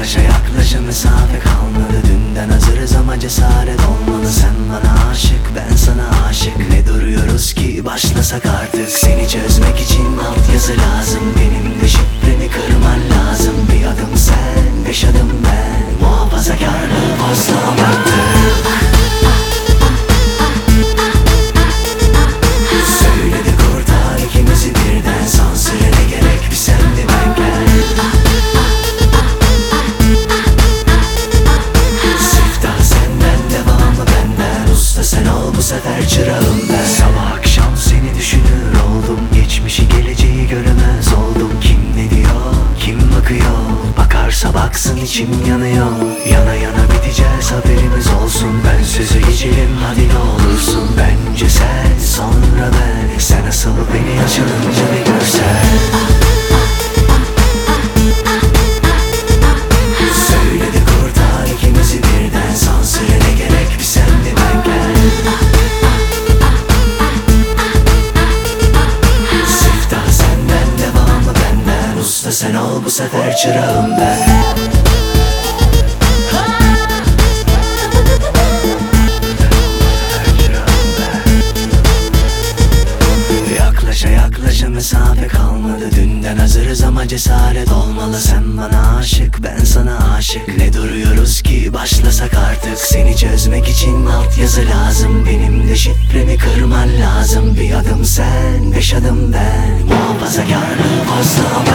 Yaklaşa yaklaşa mesafe kalmadı. Dünden hazırız ama cesaret olmalı. Sen bana aşık, ben sana aşık. Ne duruyoruz ki, başlasak artık. Seni çözmek için altyazı lazım. Benim de şifreni kırman lazım. Bir adım sen, 5 adım ben. Muhafazakarlığı fazla abarttı. Söyledi kurtar ikimizi birden. Sansürüne gerek bir sen bir ben gel. Siftah senden, devamı benden. Usta sen ol bu sefer çırağım ben. Sabah akşam seni düşünür oldum. Geçmişi geleceği göremez oldum. Kim ne diyor, kim bakıyor? Bakarsa baksın içim yanıyor. Yana yana biteceğiz haberimiz olsun. Ben sözü geçelim hadi ne olursun. Bence sen sonra ben. Sen asıl beni açılınca bir görsen. Söyledi kurtar ikimizi birden. Sansürüne gerek bir sen bir ben gel. Siftah senden, devamı benden. Usta sen ol bu sefer çırağım ben. Yaklaşa yaklaşa mesafe kalmadı. Dünden hazırız ama cesaret olmalı. Sen bana aşık, ben sana aşık. Ne duruyoruz ki, başlasak artık. Seni çözmek için altyazı lazım. Benim de şifremi kırman lazım. Bir adım sen, 5 adım ben. Muhafazakarlığı fazla ama